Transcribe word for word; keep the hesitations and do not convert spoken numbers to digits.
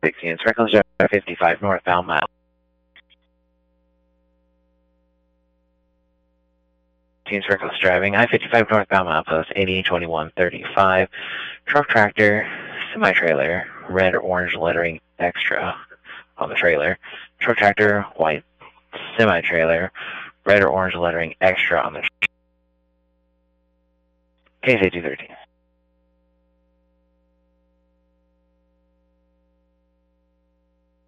sixteen, Reckless Drive fifty-five northbound mile. Teams Reckless Driving, I fifty-five northbound milepost, eighty twenty-one thirty-five. Truck tractor, semi-trailer, red or orange lettering extra on the trailer. Truck tractor, white semi-trailer, red or orange lettering extra on the trailer. K C two thirteen.